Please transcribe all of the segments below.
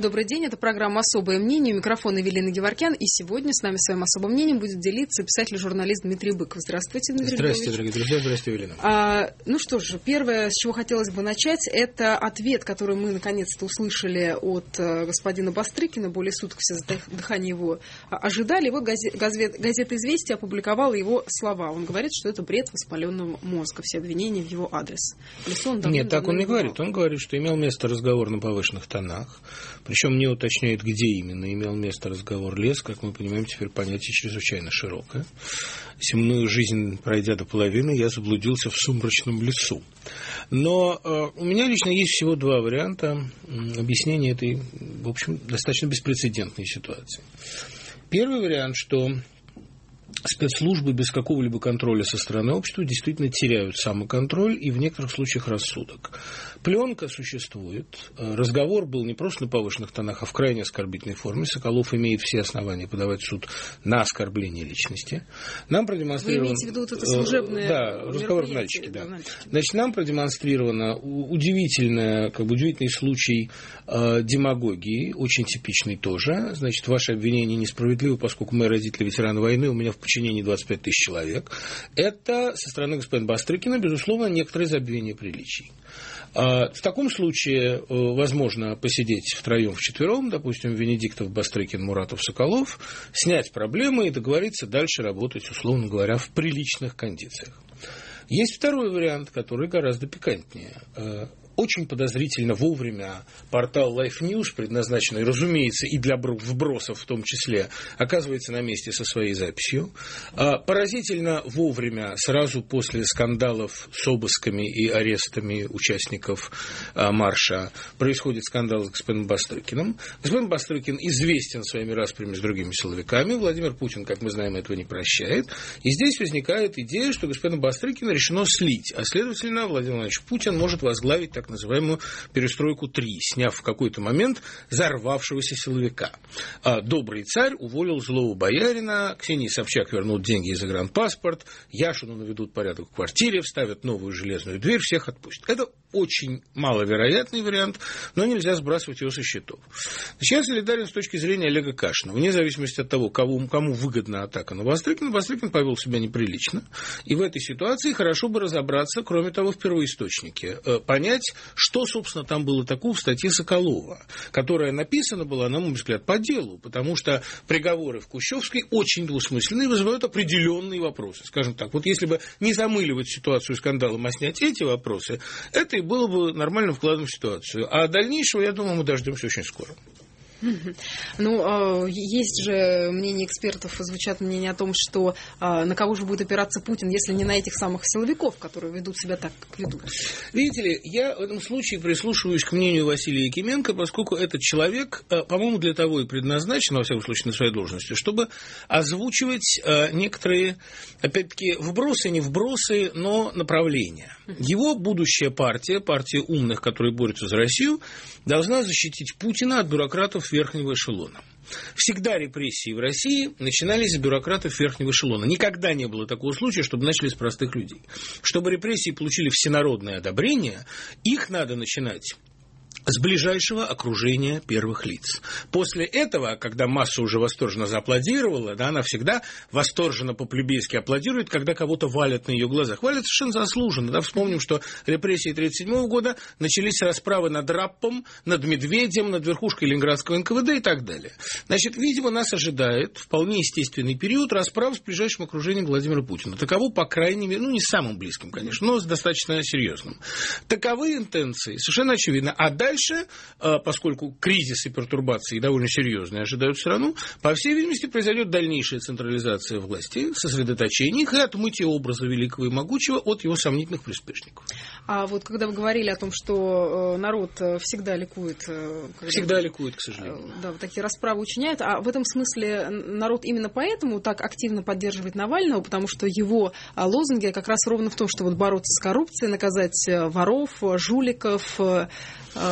Добрый день, это программа «Особое мнение». У микрофона Евелина Геворкян. И сегодня с нами своим особым мнением будет делиться писатель и журналист Дмитрий Быков. Здравствуйте, Дмитрий Львович. Здравствуйте, дорогие друзья. Здравствуйте, Евелина. Ну что же, первое, с чего хотелось бы начать, это ответ, который мы наконец-то услышали от господина Бастрыкина. Более суток все дыхание его ожидали. И вот газета «Известия» опубликовала его слова. Он говорит, что это бред воспаленного мозга. Все обвинения в его адрес. Нет, так он не говорит. Он говорит, что имел место разговор на повышенных тонах. Причем не уточняет, где именно имел место разговор. Лес, как мы понимаем, теперь понятие чрезвычайно широкое. Земную жизнь, пройдя до половины, я заблудился в сумрачном лесу. Но у меня лично есть всего два варианта объяснения этой, в общем, достаточно беспрецедентной ситуации. Первый вариант, что спецслужбы без какого-либо контроля со стороны общества действительно теряют самоконтроль и в некоторых случаях рассудок. Пленка существует. Разговор был не просто на повышенных тонах, а в крайне оскорбительной форме. Соколов имеет все основания подавать в суд на оскорбление личности. Нам продемонстрировано... Вы имеете в виду вот это служебное... Да, разговор в Нальчике, да. Значит, нам продемонстрировано удивительный случай демагогии, очень типичный тоже. Значит, ваши обвинения несправедливы, поскольку мои родители ветераны войны, у меня в подчинении 25 тысяч человек. Это со стороны господина Бастрыкина, безусловно, некоторые забвения приличий. В таком случае возможно посидеть втроем, вчетвером, допустим, Венедиктов, Бастрыкин, Муратов, Соколов, снять проблемы и договориться дальше работать, условно говоря, в приличных кондициях. Есть второй вариант, который гораздо пикантнее. Очень подозрительно вовремя портал Life News, предназначенный, разумеется, и для вбросов в том числе, оказывается на месте со своей записью. Поразительно вовремя, сразу после скандалов с обысками и арестами участников марша, происходит скандал с господином Бастрыкиным. Господин Бастрыкин известен своими распрями с другими силовиками. Владимир Путин, как мы знаем, этого не прощает. И здесь возникает идея, что господина Бастрыкина решено слить. А следовательно, Владимир Владимирович Путин может возглавить так называемую перестройку 3, сняв в какой-то момент взорвавшегося силовика. Добрый царь уволил злого боярина, Ксении Собчак вернут деньги и загранпаспорт, Яшину наведут порядок в квартире, вставят новую железную дверь, всех отпустят. Это очень маловероятный вариант, но нельзя сбрасывать его со счетов. Значит, я солидарен с точки зрения Олега Кашина. Вне зависимости от того, кому выгодна атака на Бастрыкина, Бастрыкин повел себя неприлично. И в этой ситуации хорошо бы разобраться, кроме того, в первоисточнике. Понять, что, собственно, там было такого в статье Соколова, которая написана была, на мой взгляд, по делу, потому что приговоры в Кущевской очень двусмысленные и вызывают определенные вопросы. Скажем так, вот если бы не замыливать ситуацию скандалом, а снять эти вопросы, это и было бы нормальным вкладом в ситуацию. А дальнейшего, я думаю, мы дождемся очень скоро. Ну, есть же мнение экспертов, звучат мнения о том, что на кого же будет опираться Путин, если не на этих самых силовиков, которые ведут себя так, как ведут. Видите ли, я в этом случае прислушиваюсь к мнению Василия Якименко, поскольку этот человек, по-моему, для того и предназначен, во всяком случае, на своей должности, чтобы озвучивать некоторые, опять-таки, вбросы, не вбросы, но направления. Его будущая партия умных, которые борются за Россию, должна защитить Путина от бюрократов верхнего эшелона. Всегда репрессии в России начинались с бюрократов верхнего эшелона. Никогда не было такого случая, чтобы начали с простых людей. Чтобы репрессии получили всенародное одобрение, их надо начинать с ближайшего окружения первых лиц. После этого, когда масса уже восторженно зааплодировала, да, она всегда восторженно по-плебейски аплодирует, когда кого-то валят на ее глазах. Валят совершенно заслуженно. Да? Вспомним, что репрессии 1937 года начались с расправы над Раппом, над Медведем, над верхушкой Ленинградского НКВД и так далее. Значит, видимо, нас ожидает вполне естественный период расправ с ближайшим окружением Владимира Путина. Таково, по крайней мере, не самым близким, конечно, но достаточно серьезным. Таковы интенции, совершенно очевидно. А дальше, поскольку кризис и пертурбации довольно серьезные ожидают страну, по всей видимости, произойдет дальнейшая централизация власти, сосредоточение их и отмытие образа великого и могучего от его сомнительных приспешников. А вот когда вы говорили о том, что народ всегда ликует... Всегда ликует, к сожалению. Да, вот такие расправы учиняют. А в этом смысле народ именно поэтому так активно поддерживает Навального, потому что его лозунги как раз ровно в том, что вот бороться с коррупцией, наказать воров, жуликов,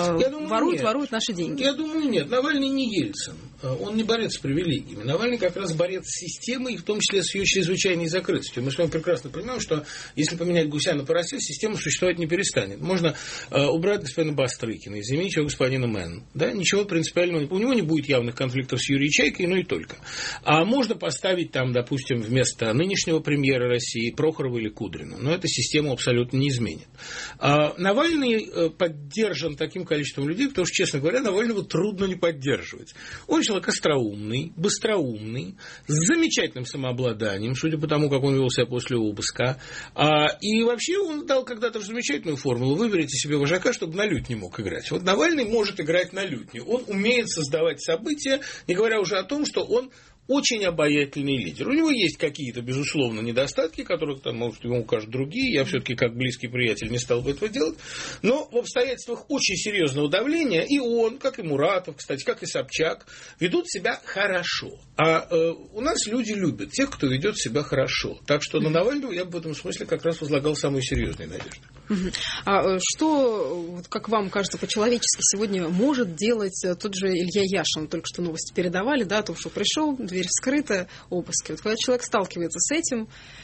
воруют наши деньги. Я думаю, нет. Навальный не Ельцин. Он не борец с привилегиями. Навальный как раз борец с системой, в том числе с ее чрезвычайной закрытостью. Мы с вами прекрасно понимаем, что если поменять гуся на карася, система существовать не перестанет. Можно убрать господина Бастрыкина и заменить его господина Мэн. Да? Ничего принципиального. У него не будет явных конфликтов с Юрием Чайкой, но и только. А можно поставить там, допустим, вместо нынешнего премьера России Прохорова или Кудрина. Но эта система абсолютно не изменит. Навальный поддержан таким количеством людей, потому что, честно говоря, Навального трудно не поддерживать. Он человек остроумный, быстроумный, с замечательным самообладанием, судя по тому, как он вел себя после обыска. И вообще он дал когда-то замечательную формулу: выберите себе вожака, чтобы на лютне мог играть. Вот Навальный может играть на лютне. Он умеет создавать события, не говоря уже о том, что он очень обаятельный лидер. У него есть какие-то, безусловно, недостатки, которых, там, может, ему укажут другие. Я все-таки, как близкий приятель, не стал бы этого делать. Но в обстоятельствах очень серьезного давления и он, как и Муратов, кстати, как и Собчак, ведут себя хорошо. У нас люди любят тех, кто ведет себя хорошо. Так что на Навального я бы в этом смысле как раз возлагал самые серьезные надежды. Что, как вам кажется, по-человечески сегодня может делать тот же Илья Яшин? Только что новости передавали, да, о том, что пришел, дверь вскрыта, обыски. Вот когда человек сталкивается с этим...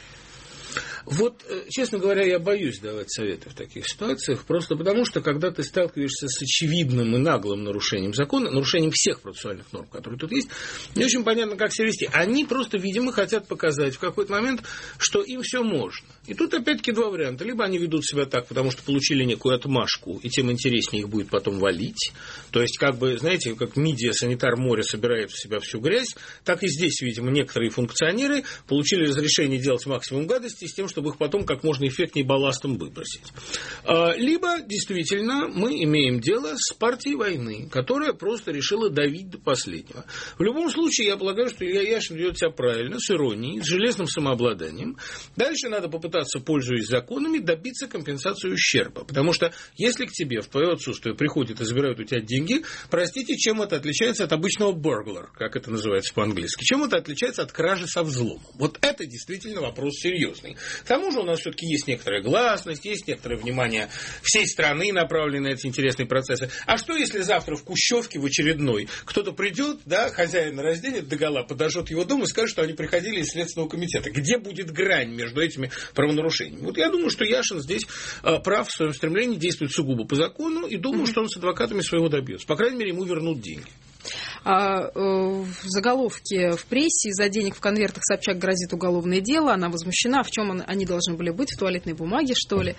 Вот, честно говоря, я боюсь давать советы в таких ситуациях, просто потому что, когда ты сталкиваешься с очевидным и наглым нарушением закона, нарушением всех процессуальных норм, которые тут есть, не очень понятно, как себя вести. Они просто, видимо, хотят показать в какой-то момент, что им все можно. И тут, опять-таки, два варианта. Либо они ведут себя так, потому что получили некую отмашку, и тем интереснее их будет потом валить. То есть, как бы, знаете, как мидия, санитар моря собирает в себя всю грязь, так и здесь, видимо, некоторые функционеры получили разрешение делать максимум гадости с тем, чтобы их потом как можно эффектнее балластом выбросить. Либо, действительно, мы имеем дело с партией войны, которая просто решила давить до последнего. В любом случае, я полагаю, что Илья Яшин ведет себя правильно, с иронией, с железным самообладанием. Дальше надо попытаться, пользуясь законами, добиться компенсации ущерба. Потому что, если к тебе в твое отсутствие приходят и забирают у тебя деньги, простите, чем это отличается от обычного burglar, как это называется по-английски? Чем это отличается от кражи со взломом? Вот это действительно вопрос серьезный. К тому же у нас все-таки есть некоторая гласность, есть некоторое внимание всей страны, направленное на эти интересные процессы. А что, если завтра в Кущевке, в очередной, кто-то придет, да, хозяина разденет догола, подожжет его дом и скажет, что они приходили из Следственного комитета? Где будет грань между этими правонарушениями? Вот я думаю, что Яшин здесь прав в своем стремлении, действует сугубо по закону, и думаю, что он с адвокатами своего добьется. По крайней мере, ему вернут деньги. В заголовке в прессе: из-за денег в конвертах Собчак грозит уголовное дело. Она возмущена. В чем они должны были быть? В туалетной бумаге, что ли?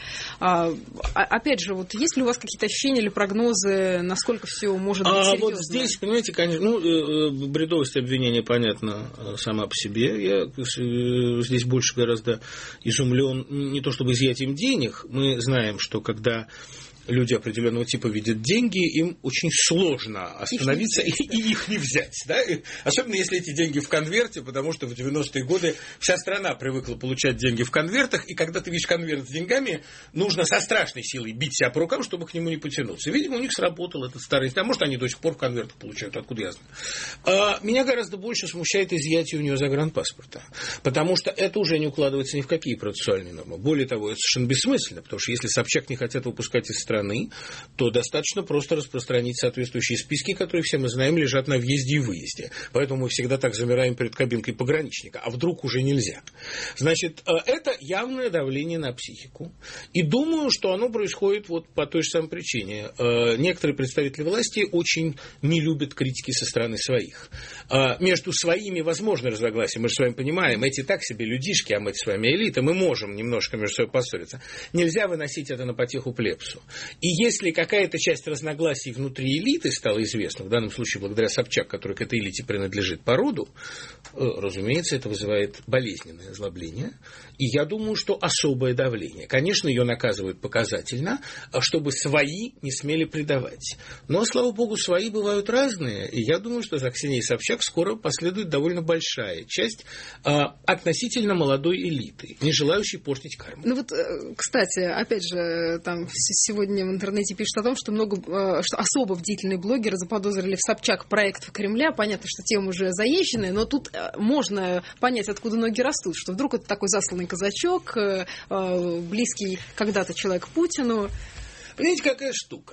Опять же, вот есть ли у вас какие-то ощущения или прогнозы, насколько все может быть серьезно? Вот здесь, понимаете, конечно, бредовость обвинения понятна сама по себе. Я здесь больше гораздо изумлен не то чтобы изъятием денег. Мы знаем, что когда люди определенного типа видят деньги, им очень сложно остановиться и их не взять. Да? Особенно если эти деньги в конверте, потому что в 90-е годы вся страна привыкла получать деньги в конвертах, и когда ты видишь конверт с деньгами, нужно со страшной силой бить себя по рукам, чтобы к нему не потянуться. Видимо, у них сработал этот старый... А может, они до сих пор в конвертах получают, откуда я знаю. Меня гораздо больше смущает изъятие у нее загранпаспорта, потому что это уже не укладывается ни в какие процессуальные нормы. Более того, это совершенно бессмысленно, потому что если Собчак не хотят выпускать из страны, то достаточно просто распространить соответствующие списки, которые все мы знаем, лежат на въезде и выезде. Поэтому мы всегда так замираем перед кабинкой пограничника. А вдруг уже нельзя? Значит, это явное давление на психику. И думаю, что оно происходит вот по той же самой причине. Некоторые представители власти очень не любят критики со стороны своих. Между своими возможно разногласия. Мы же с вами понимаем, эти так себе людишки, а мы с вами элита, мы можем немножко между собой поссориться. Нельзя выносить это на потеху плебсу. И если какая-то часть разногласий внутри элиты стала известна, в данном случае благодаря Собчак, который к этой элите принадлежит по роду, разумеется, это вызывает болезненное озлобление. И я думаю, что особое давление. Конечно, ее наказывают показательно, чтобы свои не смели предавать. Но, слава богу, свои бывают разные. И я думаю, что за Ксенией Собчак скоро последует довольно большая часть относительно молодой элиты, не желающей портить карму. Ну вот, кстати, опять же, там сегодня в интернете пишут о том, что особо бдительные блогеры заподозрили в Собчак проект Кремля. Понятно, что тема уже заезженная, но тут можно понять, откуда ноги растут, что вдруг это такой засланный казачок, близкий когда-то человек Путину. Понимаете, какая штука?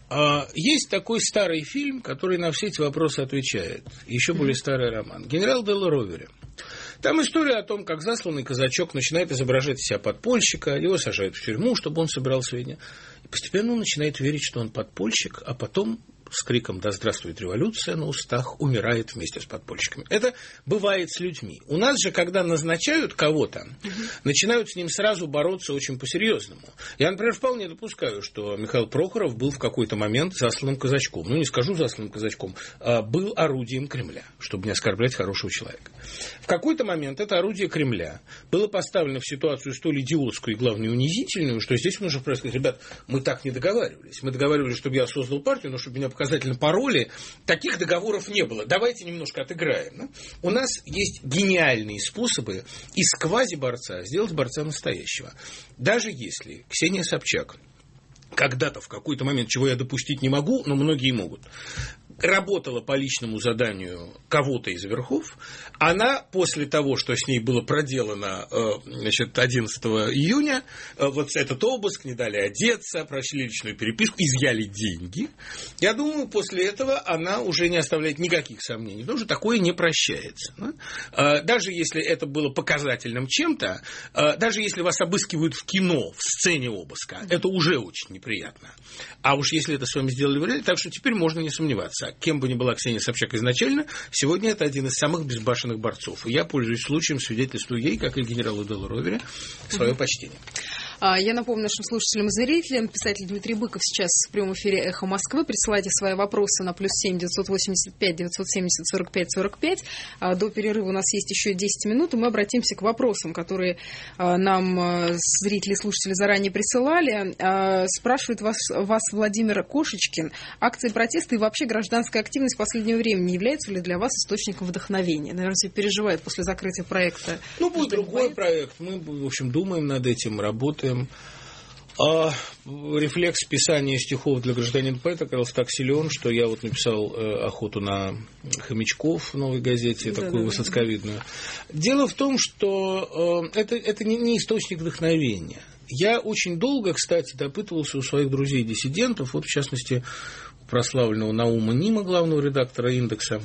Есть такой старый фильм, который на все эти вопросы отвечает. Еще более старый роман. «Генерал де ла Ровера». Там история о том, как засланный казачок начинает изображать из себя подпольщика, его сажают в тюрьму, чтобы он собирал сведения. И постепенно он начинает верить, что он подпольщик, а потом с криком «Да здравствует революция» на устах умирает вместе с подпольщиками. Это бывает с людьми. У нас же, когда назначают кого-то, начинают с ним сразу бороться очень по-серьезному. Я, например, вполне допускаю, что Михаил Прохоров был в какой-то момент засланным казачком. Ну, не скажу засланным казачком, а был орудием Кремля, чтобы не оскорблять хорошего человека. В какой-то момент это орудие Кремля было поставлено в ситуацию столь идиотскую и, главное, унизительную, что здесь нужно просто сказать: ребят, мы так не договаривались. Мы договаривались, чтобы я создал партию, но чтобы меня показательно пароли. Таких договоров не было. Давайте немножко отыграем. Да? У нас есть гениальные способы из квазиборца сделать борца настоящего. Даже если Ксения Собчак когда-то, в какой-то момент, чего я допустить не могу, но многие могут, работала по личному заданию кого-то из верхов, она после того, что с ней было проделано 11 июня, вот этот обыск, не дали одеться, прочли личную переписку, изъяли деньги, я думаю, после этого она уже не оставляет никаких сомнений, потому что такое не прощается. Да? Даже если это было показательным чем-то, даже если вас обыскивают в кино, в сцене обыска, это уже очень неприятно. А уж если это с вами сделали в реале, так что теперь можно не сомневаться. Кем бы ни была Ксения Собчак изначально, сегодня это один из самых безбашенных борцов. И я, пользуясь случаем, свидетельствую ей, как и генералу де ла Ровере, свое почтение. Я напомню нашим слушателям и зрителям, писатель Дмитрий Быков сейчас в прямом эфире «Эхо Москвы». Присылайте свои вопросы на +7 985 970 45 45. До перерыва у нас есть еще 10 минут, и мы обратимся к вопросам, которые нам зрители и слушатели заранее присылали. Спрашивает вас Владимир Кошечкин. Акции протеста и вообще гражданская активность в последнее время не является ли для вас источником вдохновения? Наверное, все переживают после закрытия проекта. Ну, будет другой проект. Мы, в общем, думаем над этим, работаем. Рефлекс писания стихов для гражданина-поэта оказался так силен, что я вот написал «Охоту на хомячков» в «Новой газете», такую высоцковидную. Дело в том, что это не источник вдохновения. Я очень долго, кстати, допытывался у своих друзей-диссидентов, вот в частности у прославленного Наума Нима, главного редактора «Индекса».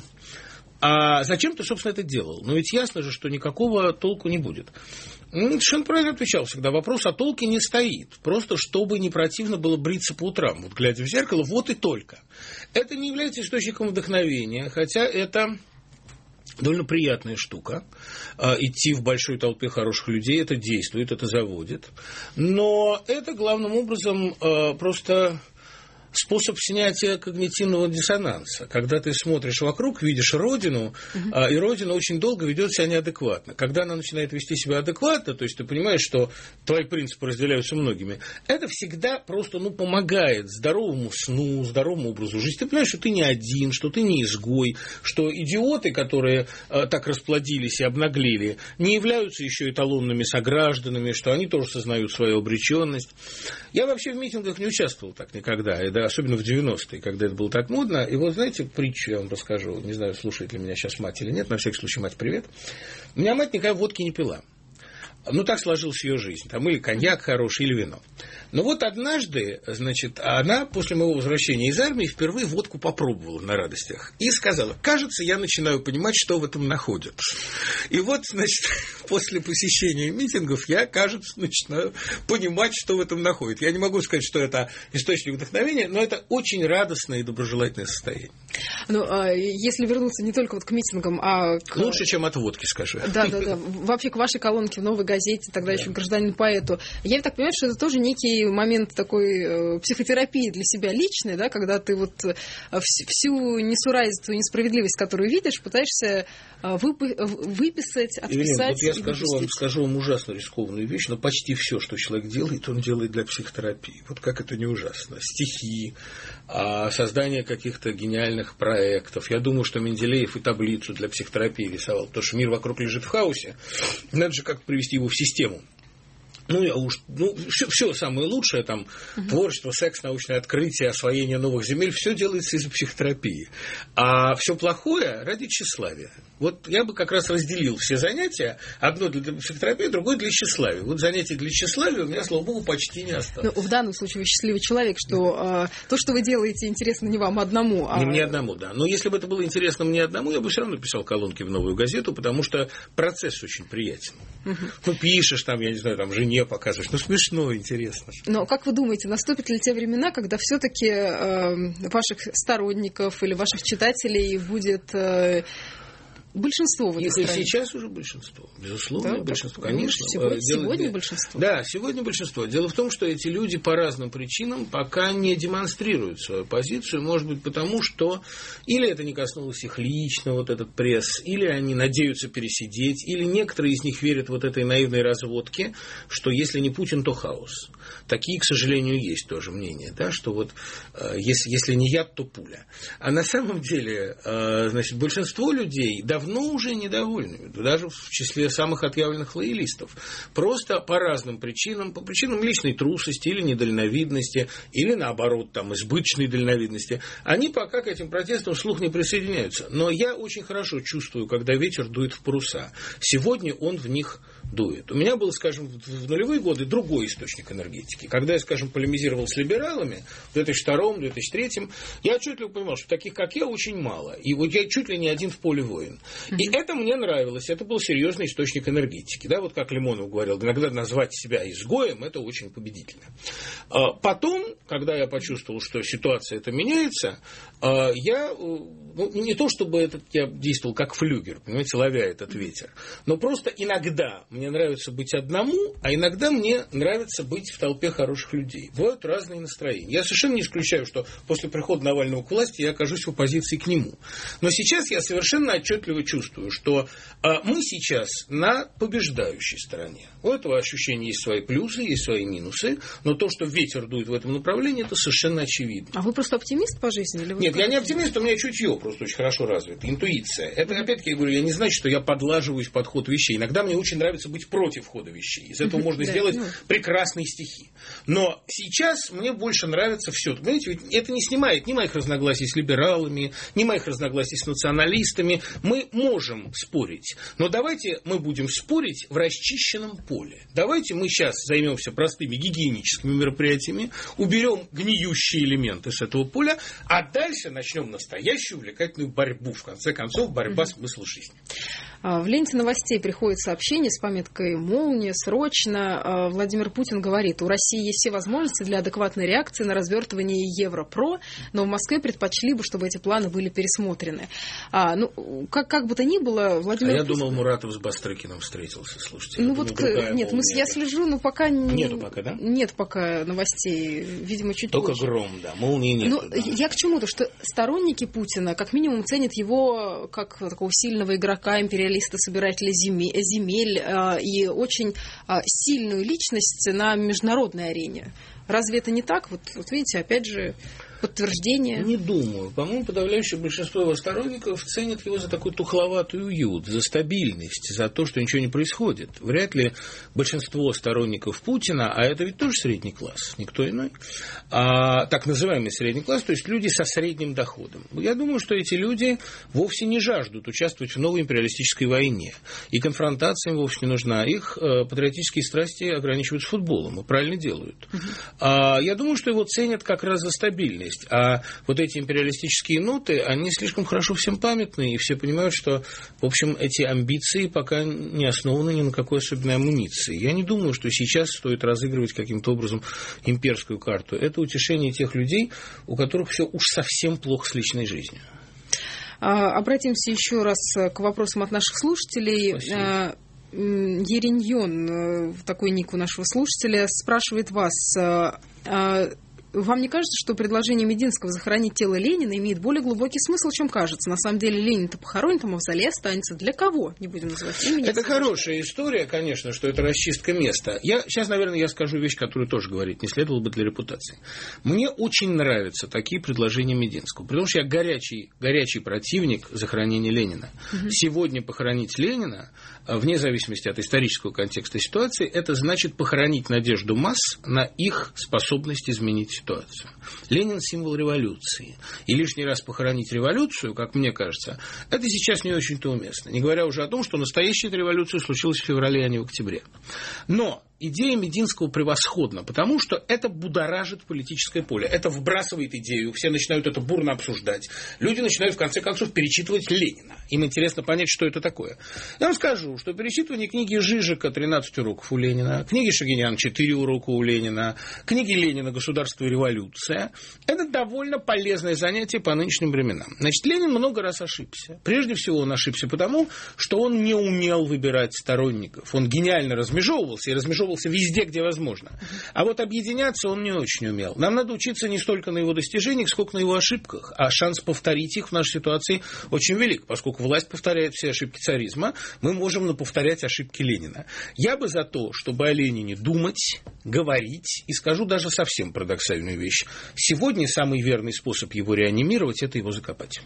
А зачем ты, собственно, это делал? Но ведь ясно же, что никакого толку не будет. Совершенно правильно отвечал всегда. Вопрос о толке не стоит. Просто чтобы не противно было бриться по утрам, вот глядя в зеркало, вот и только. Это не является источником вдохновения, хотя это довольно приятная штука. Идти в большой толпе хороших людей, это действует, это заводит. Но это главным образом просто способ снятия когнитивного диссонанса. Когда ты смотришь вокруг, видишь Родину, и Родина очень долго ведет себя неадекватно. Когда она начинает вести себя адекватно, то есть ты понимаешь, что твои принципы разделяются многими, это всегда просто помогает здоровому сну, здоровому образу жизни. Ты понимаешь, что ты не один, что ты не изгой, что идиоты, которые так расплодились и обнаглели, не являются еще эталонными согражданами, что они тоже сознают свою обреченность. Я вообще в митингах не участвовал так никогда, особенно в 90-е, когда это было так модно. И вот, знаете, притчу я вам расскажу. Не знаю, слушает ли меня сейчас мать или нет. На всякий случай, мать, привет. У меня мать никогда водки не пила. Ну, так сложилась ее жизнь. Там или коньяк хороший, или вино. Но вот однажды, значит, она после моего возвращения из армии впервые водку попробовала на радостях. И сказала: кажется, я начинаю понимать, что в этом находят. И вот, значит, после посещения митингов я, кажется, начинаю понимать, что в этом находят. Я не могу сказать, что это источник вдохновения, но это очень радостное и доброжелательное состояние. Ну, если вернуться не только вот к митингам, а к... Лучше, чем от водки, скажи. Да. Вообще к вашей колонке в «Новой газете», тогда еще гражданин-поэту. Я так понимаю, что это тоже некий момент такой психотерапии для себя личной, да, когда ты вот всю несуразицу и несправедливость, которую видишь, пытаешься выписать, отписать. Ирина, вот я скажу вам ужасно рискованную вещь, но почти все, что человек делает, он делает для психотерапии. Вот как это не ужасно. Стихи, создание каких-то гениальных проектов. Я думаю, что Менделеев и таблицу для психотерапии рисовал, потому что мир вокруг лежит в хаосе. Надо же как-то привести его в систему. Все самое лучшее, там, творчество, секс, научное открытие, освоение новых земель, все делается из-за психотерапии. А все плохое ради тщеславия. Вот я бы как раз разделил все занятия. Одно для психотерапии, другое для тщеславия. Вот занятия для тщеславия у меня, слава богу, почти не осталось. В данном случае вы счастливый человек, что то, что вы делаете, интересно не вам одному. Не мне одному, да. Но если бы это было интересно мне одному, я бы все равно писал колонки в «Новую газету», потому что процесс очень приятен. Пишешь там, я не знаю, там, жене показываешь. Смешно, интересно. Но как вы думаете, наступят ли те времена, когда все-таки ваших сторонников или ваших читателей будет большинство в этой стране? Сейчас уже большинство, безусловно, большинство, конечно. Сегодня большинство? Да, сегодня большинство. Дело в том, что эти люди по разным причинам пока не демонстрируют свою позицию, может быть, потому что или это не коснулось их лично, вот этот пресс, или они надеются пересидеть, или некоторые из них верят вот этой наивной разводке, что если не Путин, то хаос. Такие, к сожалению, есть тоже мнения, да, что вот если не яд, то пуля. А на самом деле, значит, большинство людей давно уже недовольны, даже в числе самых отъявленных лоялистов. Просто по разным причинам, по причинам личной трусости или недальновидности, или наоборот, там, избыточной дальновидности, они пока к этим протестам вслух не присоединяются. Но я очень хорошо чувствую, когда ветер дует в паруса. Сегодня он в них дует. У меня был, скажем, в нулевые годы другой источник энергетики. Когда я, скажем, полемизировал с либералами в 2002-2003, я отчетливо понимал, что таких, как я, очень мало. И вот я чуть ли не один в поле воин. И это мне нравилось. Это был серьезный источник энергетики. Да, вот как Лимонов говорил, иногда назвать себя изгоем – это очень победительно. Потом, когда я почувствовал, что ситуация эта меняется, я, не то чтобы я действовал как флюгер, понимаете, ловя этот ветер, но просто иногда мне нравится быть одному, а иногда мне нравится быть в толпе хороших людей. Бывают разные настроения. Я совершенно не исключаю, что после прихода Навального к власти я окажусь в оппозиции к нему. Но сейчас я совершенно отчетливо чувствую, что мы сейчас на побеждающей стороне. У этого ощущения есть свои плюсы, есть свои минусы, но то, что ветер дует в этом направлении, это совершенно очевидно. А вы просто оптимист по жизни? Или вы Нет, я не оптимист, у меня чутье просто очень хорошо развито, интуиция. Это, опять-таки, я говорю, я не значит, что я подлаживаюсь под ход вещей. Иногда мне очень нравится быть против хода вещей. Из этого можно сделать прекрасные стихи. Но сейчас мне больше нравится все. Понимаете, ведь это не снимает ни моих разногласий с либералами, ни моих разногласий с националистами. Мы можем спорить, но давайте мы будем спорить в расчищенном поле. Давайте мы сейчас займемся простыми гигиеническими мероприятиями, уберем гниющие элементы с этого поля, а дальше начнем настоящую увлекательную борьбу. В конце концов, борьба – смысл жизни. В ленте новостей приходит сообщение с пометкой «Молния», «Срочно». Владимир Путин говорит, у России есть все возможности для адекватной реакции на развертывание Европро, но в Москве предпочли бы, чтобы эти планы были пересмотрены. Как бы то ни было, Владимир Путин... Я думал, Муратов с Бастрыкиным встретился, слушайте. Я слежу, но пока... Нету пока, да? Нет пока новостей, видимо, чуть только позже. гром, да, молнии нет. Да. Я к чему-то, что сторонники Путина как минимум ценят его как такого сильного игрока, империалиста, собирателя земель и очень сильную личность на международной арене. Разве это не так? Вот видите, опять же, подтверждение. Не думаю. По-моему, подавляющее большинство его сторонников ценят его за такой тухловатый уют, за стабильность, за то, что ничего не происходит. Вряд ли большинство сторонников Путина, а это ведь тоже средний класс, никто иной, так называемый средний класс, то есть люди со средним доходом. Я думаю, что эти люди вовсе не жаждут участвовать в новой империалистической войне. И конфронтация им вовсе не нужна. Их патриотические страсти ограничиваются футболом, и правильно делают. Я думаю, что его ценят как раз за стабильность. А вот эти империалистические ноты, они слишком хорошо всем памятны, и все понимают, что, в общем, эти амбиции пока не основаны ни на какой особенной амуниции. Я не думаю, что сейчас стоит разыгрывать каким-то образом имперскую карту. Это утешение тех людей, у которых все уж совсем плохо с личной жизнью. Обратимся еще раз к вопросам от наших слушателей. Спасибо. Ериньон, такой ник у нашего слушателя, спрашивает вас, вам не кажется, что предложение Мединского захоронить тело Ленина имеет более глубокий смысл, чем кажется? На самом деле Ленин-то похоронен, а мавзолей останется. Для кого? Не будем называть имени. Это хорошая история, конечно, что это расчистка места. Сейчас, наверное, я скажу вещь, которую тоже говорить не следовало бы для репутации. Мне очень нравятся такие предложения Мединского, потому что я горячий противник захоронения Ленина. Сегодня похоронить Ленина, вне зависимости от исторического контекста ситуации, это значит похоронить надежду масс на их способность изменить ситуацию. Ленин – символ революции. И лишний раз похоронить революцию, как мне кажется, это сейчас не очень-то уместно. Не говоря уже о том, что настоящая революция случилась в феврале, а не в октябре. Но идея Мединского превосходна, потому что это будоражит политическое поле. Это вбрасывает идею, все начинают это бурно обсуждать. Люди начинают, в конце концов, перечитывать Ленина. Им интересно понять, что это такое. Я вам скажу, что перечитывание книги Жижика «13 уроков у Ленина», книги Шагинян «4 урока у Ленина», книги Ленина «Государство и революция» – это довольно полезное занятие по нынешним временам. Значит, Ленин много раз ошибся. Прежде всего, он ошибся потому, что он не умел выбирать сторонников. Он гениально размежевывался и размежевывался везде, где возможно. А вот объединяться он не очень умел. Нам надо учиться не столько на его достижениях, сколько на его ошибках. А шанс повторить их в нашей ситуации очень велик. Поскольку власть повторяет все ошибки царизма, мы можем повторять ошибки Ленина. Я бы за то, чтобы о Ленине думать, говорить, и скажу даже совсем парадоксальную вещь. Сегодня самый верный способ его реанимировать – это его закопать.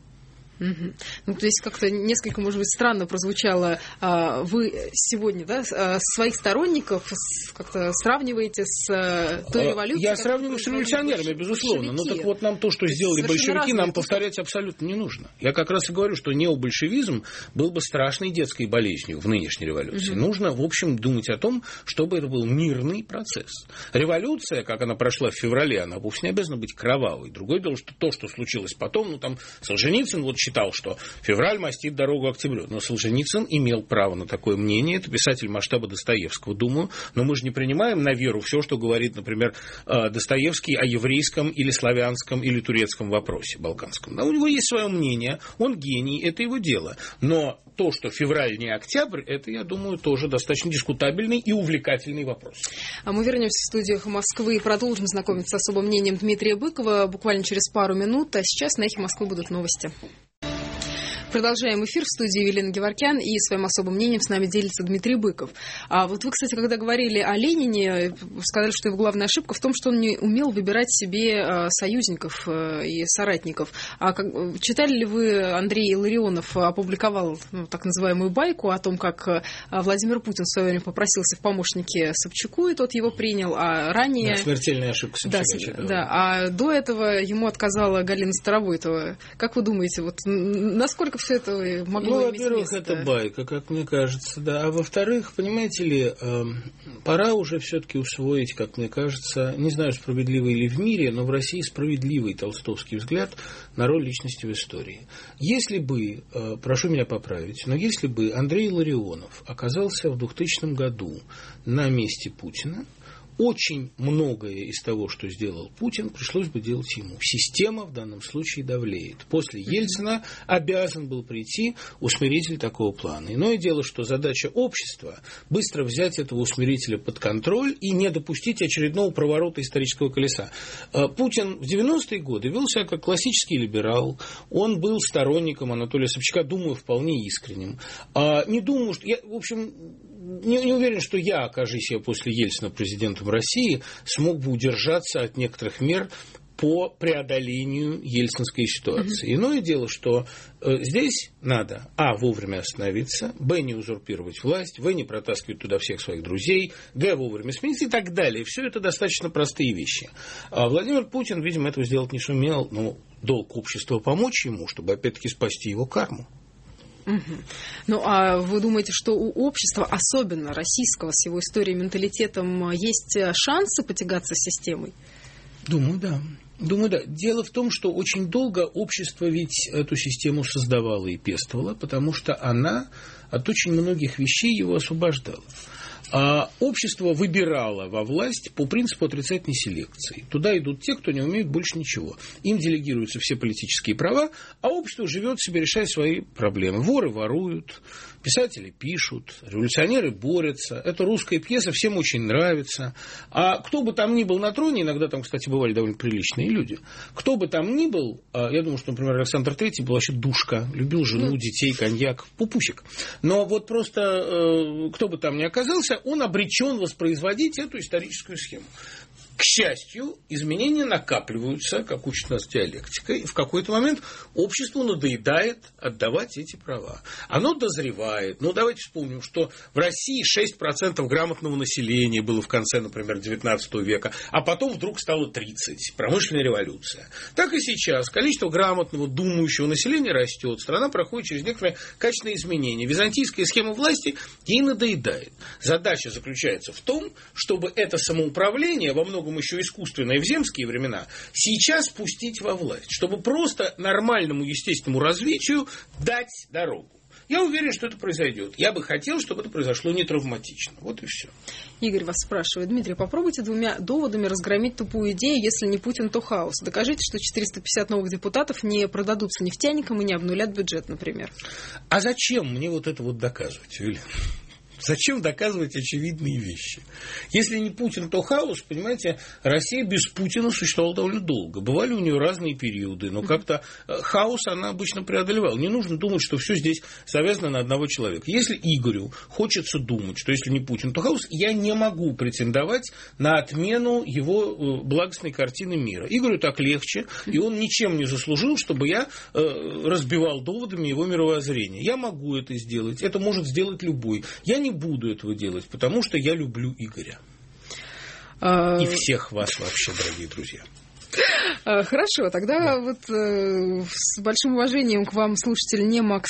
Ну, то есть как-то несколько, может быть, странно прозвучало. Вы сегодня, да, своих сторонников как-то сравниваете с той революцией? Я сравниваю с революционерами, безусловно. Ну так вот нам то, что сделали большевики, нам повторять абсолютно не нужно. Я как раз и говорю, что необольшевизм был бы страшной детской болезнью в нынешней революции. Нужно, в общем, думать о том, чтобы это был мирный процесс. Революция, как она прошла в феврале, она вовсе не обязана быть кровавой. Другое дело, что то, что случилось потом, ну там Солженицын считал, что февраль мастит дорогу октябрю. Но Солженицын имел право на такое мнение. Это писатель масштаба Достоевского, думаю. Но мы же не принимаем на веру все, что говорит, например, Достоевский о еврейском или славянском или турецком вопросе балканском. Да, у него есть свое мнение, он гений, это его дело. Но то, что февраль не октябрь, это, я думаю, тоже достаточно дискутабельный и увлекательный вопрос. А мы вернемся в студию «Эхо Москвы» и продолжим знакомиться с особым мнением Дмитрия Быкова буквально через пару минут. А сейчас на «Эхе Москвы» будут новости. Продолжаем эфир. В студии Елена Геворкян, и своим особым мнением с нами делится Дмитрий Быков. А вот вы, кстати, когда говорили о Ленине, сказали, что его главная ошибка в том, что он не умел выбирать себе союзников и соратников. Читали ли вы, Андрей Илларионов опубликовал так называемую байку о том, как Владимир Путин в свое время попросился в помощники Собчаку, и тот его принял, а ранее... Да, смертельная ошибка Собчака. Да, а до этого ему отказала Галина Старовойтова. Как вы думаете, вот насколько все это могло иметь место? Во-первых, это байка, как мне кажется, да. А во-вторых, понимаете ли, пора уже все-таки усвоить, как мне кажется, не знаю, справедливый ли в мире, но в России справедливый толстовский взгляд на роль личности в истории. Если бы, прошу меня поправить, но если бы Андрей Илларионов оказался в 2000 году на месте Путина, очень многое из того, что сделал Путин, пришлось бы делать ему. Система в данном случае давлеет. После Ельцина обязан был прийти усмиритель такого плана. Иное дело, что задача общества – быстро взять этого усмирителя под контроль и не допустить очередного проворота исторического колеса. Путин в 90-е годы вел себя как классический либерал. Он был сторонником Анатолия Собчака, думаю, вполне искренним. Не думаю, что... в общем, не уверен, что я, окажись я после Ельцина президентом России, смог бы удержаться от некоторых мер по преодолению ельцинской ситуации. Иное дело, что здесь надо, вовремя остановиться, не узурпировать власть, не протаскивать туда всех своих друзей, вовремя смениться и так далее. Все это достаточно простые вещи. Владимир Путин, видимо, этого сделать не сумел, но долг общества помочь ему, чтобы опять-таки спасти его карму. Ну, а вы думаете, что у общества, особенно российского, с его историей и менталитетом, есть шансы потягаться с системой? Думаю, да. Дело в том, что очень долго общество ведь эту систему создавало и пестовало, потому что она от очень многих вещей его освобождала. Общество выбирало во власть по принципу отрицательной селекции. Туда идут те, кто не умеет больше ничего. Им делегируются все политические права, а общество живет себе, решая свои проблемы. Воры воруют, писатели пишут, революционеры борются. Это русская пьеса, всем очень нравится. А кто бы там ни был на троне, иногда там, кстати, бывали довольно приличные люди, кто бы там ни был, я думаю, что, например, Александр III был вообще душка, любил жену, детей, коньяк, пупусик. Но вот просто кто бы там ни оказался, он обречен воспроизводить эту историческую схему. К счастью, изменения накапливаются, как учит нас диалектика, и в какой-то момент обществу надоедает отдавать эти права. Оно дозревает. Ну, давайте вспомним, что в России 6% грамотного населения было в конце, например, XIX века, а потом вдруг стало 30%. Промышленная революция. Так и сейчас. Количество грамотного, думающего населения растет. Страна проходит через некоторые качественные изменения. Византийская схема власти ей надоедает. Задача заключается в том, чтобы это самоуправление, во многом еще искусственное в земские времена, сейчас пустить во власть, чтобы просто нормальному естественному развитию дать дорогу. Я уверен, что это произойдет. Я бы хотел, чтобы это произошло не травматично. Вот и все. Игорь вас спрашивает. Дмитрий, попробуйте 2 доводами разгромить тупую идею: если не Путин, то хаос. Докажите, что 450 новых депутатов не продадутся нефтяникам и не обнулят бюджет, например. А зачем мне вот это вот доказывать, Юлия? Зачем доказывать очевидные вещи? Если не Путин, то хаос, понимаете, Россия без Путина существовала довольно долго. Бывали у нее разные периоды, но как-то хаос она обычно преодолевала. Не нужно думать, что все здесь завязано на одного человека. Если Игорю хочется думать, что если не Путин, то хаос, я не могу претендовать на отмену его благостной картины мира. Игорю так легче, и он ничем не заслужил, чтобы я разбивал доводами его мировоззрение. Я могу это сделать, это может сделать любой. Я не буду этого делать, потому что я люблю Игоря. И всех вас вообще, дорогие друзья. Хорошо, тогда вот с большим уважением к вам слушатель Немакс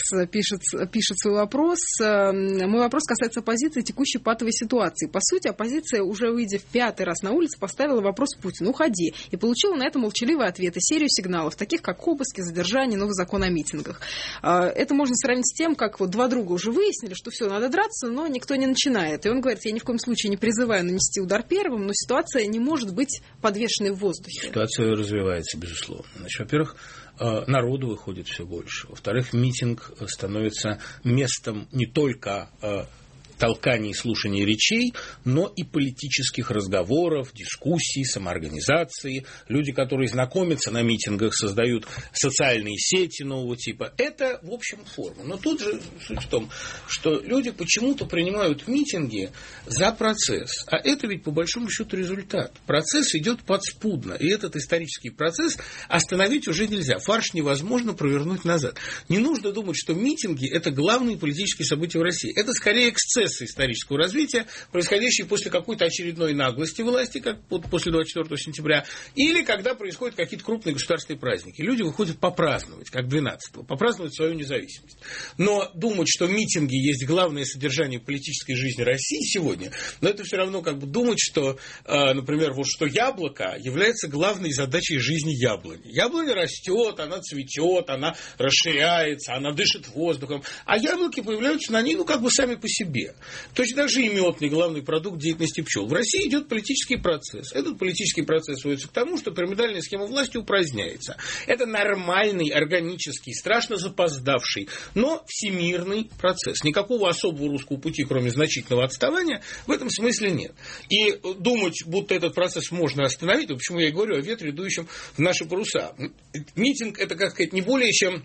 пишет свой вопрос. Мой вопрос касается оппозиции текущей патовой ситуации. По сути, оппозиция, уже выйдя в 5-й раз на улицу, поставила вопрос Путину: уходи, и получила на это молчаливые ответы, серию сигналов, таких как обыски, задержания, новый закон о митингах. Это можно сравнить с тем, как вот 2 друга уже выяснили, что все, надо драться, но никто не начинает. И он говорит: я ни в коем случае не призываю нанести удар первым, но ситуация не может быть подвешенной в воздухе. Ситуация развивается, безусловно. Значит, во-первых, народу выходит все больше. Во-вторых, митинг становится местом не только толканий и слушаний речей, но и политических разговоров, дискуссий, самоорганизации. Люди, которые знакомятся на митингах, создают социальные сети нового типа. Это, в общем, форма. Но тут же суть в том, что люди почему-то принимают митинги за процесс. А это ведь, по большому счету, результат. Процесс идет подспудно. И этот исторический процесс остановить уже нельзя. Фарш невозможно провернуть назад. Не нужно думать, что митинги – это главные политические события в России. Это скорее эксцесс исторического развития, происходящие после какой-то очередной наглости власти, как после 24 сентября, или когда происходят какие-то крупные государственные праздники. Люди выходят попраздновать, как 12-го, попраздновать свою независимость. Но думать, что митинги есть главное содержание политической жизни России сегодня, но это все равно как бы думать, что, например, вот что яблоко является главной задачей жизни яблони. Яблоня растет, она цветет, она расширяется, она дышит воздухом, а яблоки появляются на ней, ну, как бы сами по себе. Точно так же и мед не главный продукт деятельности пчел. В России идет политический процесс. Этот политический процесс сводится к тому, что пирамидальная схема власти упраздняется. Это нормальный, органический, страшно запоздавший, но всемирный процесс. Никакого особого русского пути, кроме значительного отставания, в этом смысле нет. И думать, будто этот процесс можно остановить, то почему я и говорю о ветре, дующем в наши паруса. Митинг – это, как сказать, не более чем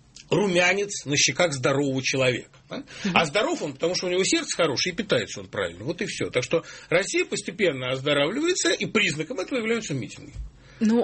румянец на щеках здорового человека. Да? А здоров он, потому что у него сердце хорошее и питается он правильно. Вот и все. Так что Россия постепенно оздоравливается, и признаком этого являются митинги. Ну,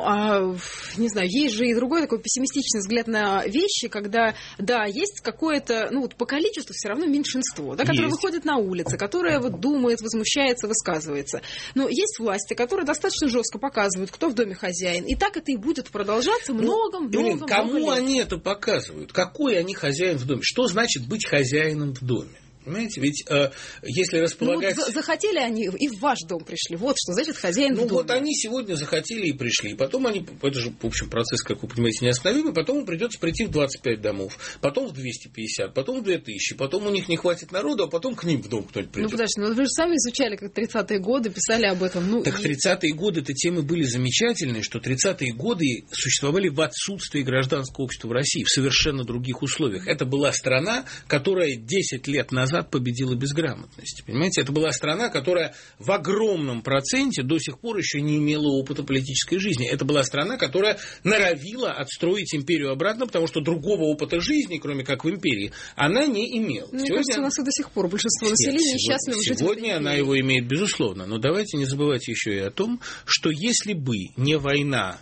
не знаю, есть же и другой такой пессимистичный взгляд на вещи, когда, да, есть какое-то, ну, вот по количеству все равно меньшинство, да, которое выходит на улицы, которое вот думает, возмущается, высказывается. Но есть власти, которые достаточно жестко показывают, кто в доме хозяин. И так это и будет продолжаться много лет. Кому они это показывают? Какой они хозяин в доме? Что значит быть хозяином в доме? Понимаете? Ведь если располагать... Ну, захотели они и в ваш дом пришли. Вот что значит хозяин в доме. Ну, вот они сегодня захотели и пришли. Потом они... Это же, в общем, процесс, как вы понимаете, неостановимый. Потом им придется прийти в 25 домов. Потом в 250. Потом в 2000. Потом у них не хватит народу, а потом к ним в дом кто-нибудь придет. Ну, подожди, ну вы же сами изучали, как 30-е годы, писали об этом. Ну, так 30-е годы-то темы были замечательные, что 30-е годы существовали в отсутствии гражданского общества в России, в совершенно других условиях. Это была страна, которая 10 лет назад победила безграмотность. Понимаете, это была страна, которая в огромном проценте до сих пор еще не имела опыта политической жизни. Это была страна, которая норовила отстроить империю обратно, потому что другого опыта жизни, кроме как в империи, она не имела. Мне кажется, у нас и до сих пор большинство населения счастливо жить в этой империи. Сегодня она его имеет, безусловно. Но давайте не забывать еще и о том, что если бы не война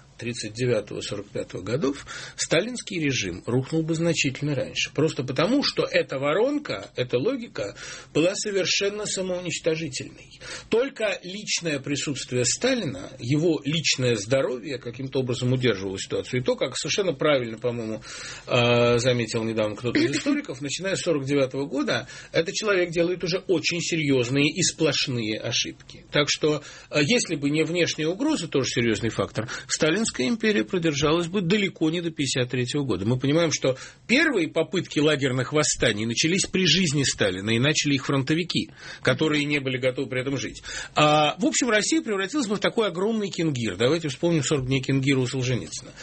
1939-1945 годов, сталинский режим рухнул бы значительно раньше. Просто потому, что эта воронка, эта логика была совершенно самоуничтожительной. Только личное присутствие Сталина, его личное здоровье каким-то образом удерживало ситуацию. И то, как совершенно правильно, по-моему, заметил недавно кто-то из историков, начиная с 1949 года, этот человек делает уже очень серьезные и сплошные ошибки. Так что, если бы не внешняя угроза, тоже серьезный фактор, сталинская империя продержалась бы далеко не до 1953 года. Мы понимаем, что первые попытки лагерных восстаний начались при жизни Сталина, и начали их фронтовики, которые не были готовы при этом жить. В общем, Россия превратилась бы в такой огромный кенгир. Давайте вспомним 40 дней кенгира у Солженицына.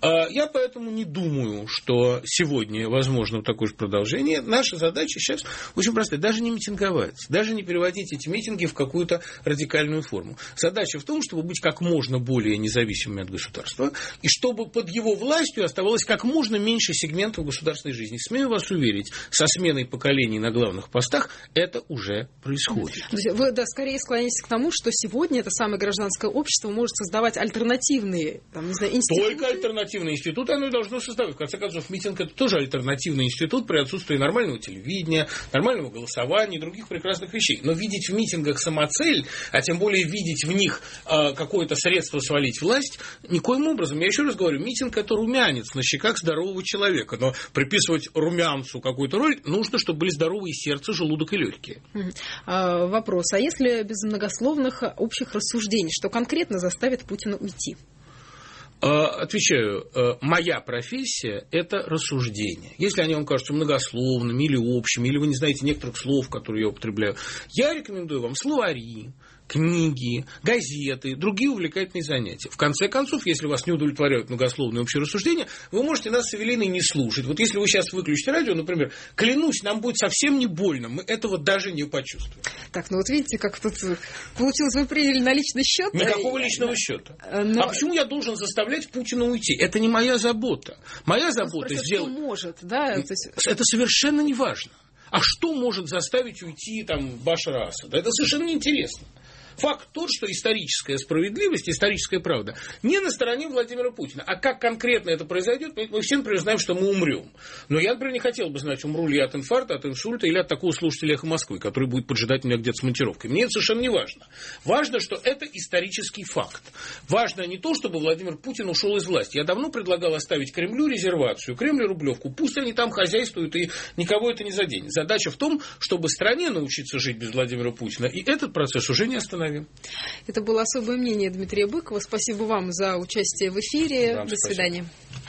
Я поэтому не думаю, что сегодня возможно такое же продолжение. Наша задача сейчас очень простая. Даже не митинговать, даже не переводить эти митинги в какую-то радикальную форму. Задача в том, чтобы быть как можно более независимыми от государства, и чтобы под его властью оставалось как можно меньше сегментов государственной жизни. Смею вас уверить, со сменой поколений на главных постах это уже происходит. Вы, скорее склоняетесь к тому, что сегодня это самое гражданское общество может создавать альтернативные, институты. Только альтернативные институты оно и должно создавать. В конце концов, митинг – это тоже альтернативный институт при отсутствии нормального телевидения, нормального голосования и других прекрасных вещей. Но видеть в митингах самоцель, а тем более видеть в них какое-то средство свалить власть, никоим образом. Я еще раз говорю, митинг – это румянец на щеках здорового человека. Но приписывать румянцу какую-то роль нужно, чтобы были здоровые сердце, желудок и легкие. Вопрос. А если без многословных общих рассуждений, что конкретно заставит Путина уйти? Отвечаю, моя профессия – это рассуждение. Если они вам кажутся многословными или общими, или вы не знаете некоторых слов, которые я употребляю, я рекомендую вам словари, книги, газеты, другие увлекательные занятия. В конце концов, если вас не удовлетворяют многословные общие рассуждения, вы можете нас с Эвелиной не слушать. Вот если вы сейчас выключите радио, например, клянусь, нам будет совсем не больно, мы этого даже не почувствуем. Так, ну вот видите, как тут получилось, вы приняли на личный счет. Никакого личного счета. А почему я должен заставлять Путина уйти? Это не моя забота. Моя забота сделать... Что может, да? Это совершенно не важно. А что может заставить уйти Башара Асада? Это совершенно неинтересно. Факт тот, что историческая справедливость, историческая правда не на стороне Владимира Путина. А как конкретно это произойдет, мы все, например, знаем, что мы умрем. Но я, например, не хотел бы знать, умру ли я от инфаркта, от инсульта или от такого слушателя «Эхо Москвы», который будет поджидать меня где-то с монтировкой. Мне это совершенно не важно. Важно, что это исторический факт. Важно не то, чтобы Владимир Путин ушел из власти. Я давно предлагал оставить Кремлю резервацию, Кремль Рублевку. Пусть они там хозяйствуют, и никого это не заденет. Задача в том, чтобы стране научиться жить без Владимира Путина. И этот процесс уже не остановим. Это было особое мнение Дмитрия Быкова. Спасибо вам за участие в эфире. До свидания.